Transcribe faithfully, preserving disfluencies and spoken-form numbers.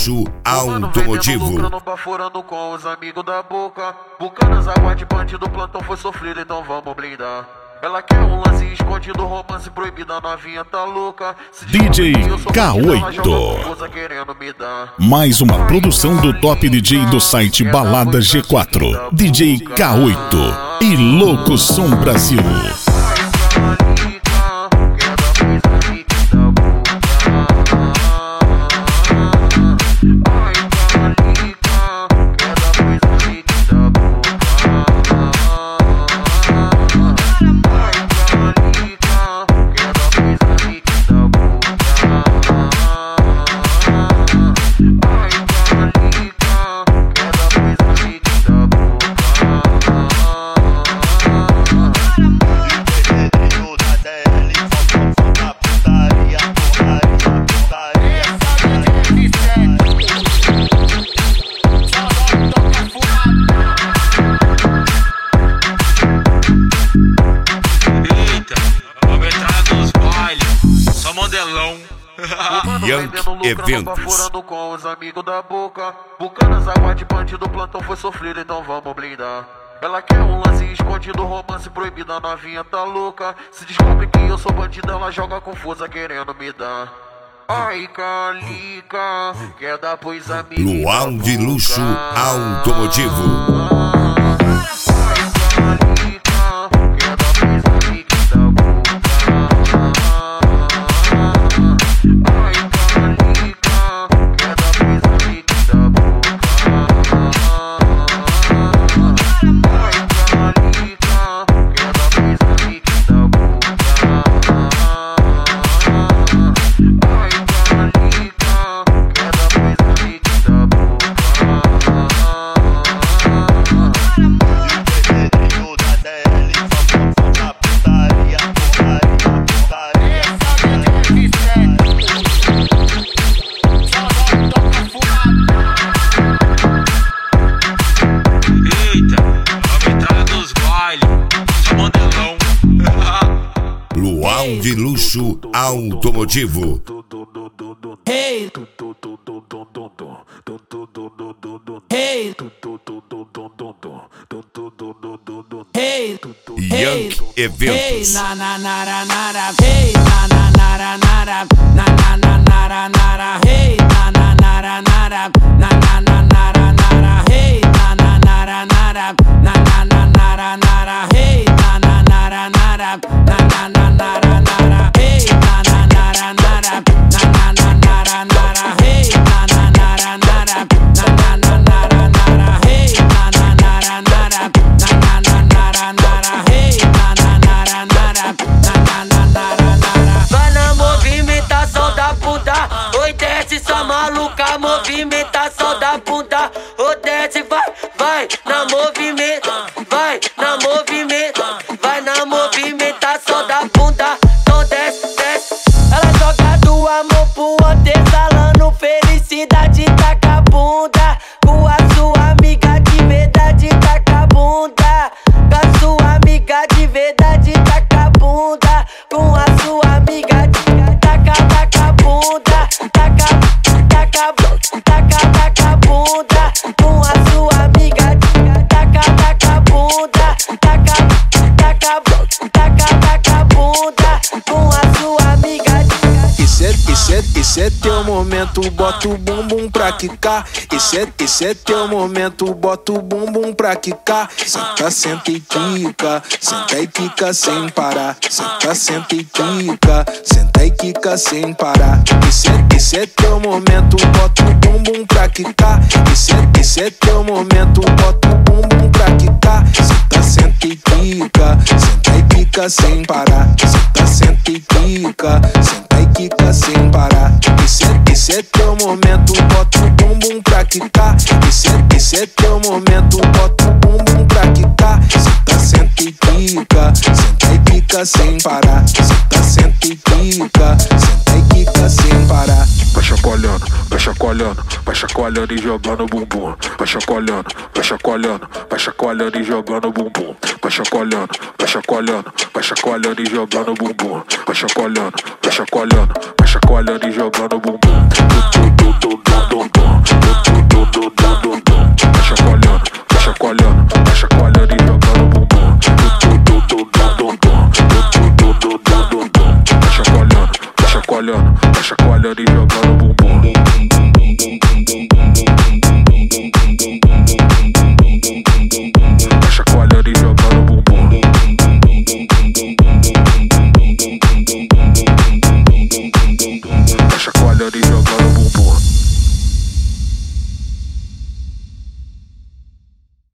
luxo automotivo. Lucrando, baforando com os amigos da boca. Bucanas, aguarde bandido, plantão foi sofrido, então vamos blindar. Ela quer um lance escondido, romance proibido, a novinha tá louca. D J K oito. Mais uma produção do Top D J do site Balada G quatro. D J K oito e Louco Som Brasil. Young Eventos. Com os amigos da boca. Bucanas, aguarde bandido, plantão foi sofrido, então vamos blindar. Ela quer um lance escondido, romance proibido, a novinha tá louca. Se descobre que eu sou bandido, ela joga confusa querendo me dar. Ai, Calica, quer dar pois amigo. Luau de luxo automotivo. Luau de luxo automotivo. Hey, hey, hey, Young Eventos. na na na na na, hey, na na na na na, na na na na na, hey, na na na na na, na na na na na, hey, na na na na na, na na na na na, hey, na na na na na, na na na na na, hey, na na na na na, na na na na na, hey, na na na na na, na na na na, hey, na na na na na, na na na na, hey, na na na na na, na na na na. Vai na movimentação da bunda, oi desce sua maluca, movimentação da bunda, oi desce, vai, vai na movimento, vai na movimento, vai na movimentação da bunda, então desce, desce. Ela joga do amor pro artesalano, felicidade taca a bunda, com a sua amiga de verdade taca a bunda, com a sua amiga de verdade taca a bunda, com a sua amiga de taca, taca a bunda, taca, taca, taca, taca a bunda, com a sua amiga de taca, taca a bunda, taca, taca, taca, taca a bunda, com a sua amiga de. Esse é, esse é, esse é teu momento, bota o bumbum pra quicar. Esse é, esse é teu momento, bota o bumbum pra quicar. Senta, senta e quica, senta e quica sem parar. Senta, senta e quica, senta e quica sem parar. Esse é, esse é teu momento, bota o bumbum pra quicar. Esse é, esse é teu momento, bota o bumbum pra quicar. Senta, senta e quica, senta e quica sem parar. Senta, senta e quica, senta e quica sem parar. Esse é, esse é teu momento, bota o bumbum pra quicar. Esse é, esse é teu momento, bota o bumbum pra quicar. Senta, senta e quica, senta e quica sem parar. Senta, senta e quica, senta e quica sem parar. Vai chacoalhando, vai chacoalhando, vai chacoalhando e jogando bumbum. Vai chacoalhando, vai chacoalhando, vai chacoalhando e jogando bumbum. Vai chacoalhando, vai chacoalhando, vai chacoalhando e jogando bumbum. Vai chacoalhando, vai chacoalhando, vai chacoalhando e jogando bumbum. Tum, tum, tum, tum, tum, tum. chacoalhando e jogando bumbum. Vai chacoalhando e jogando bumbum.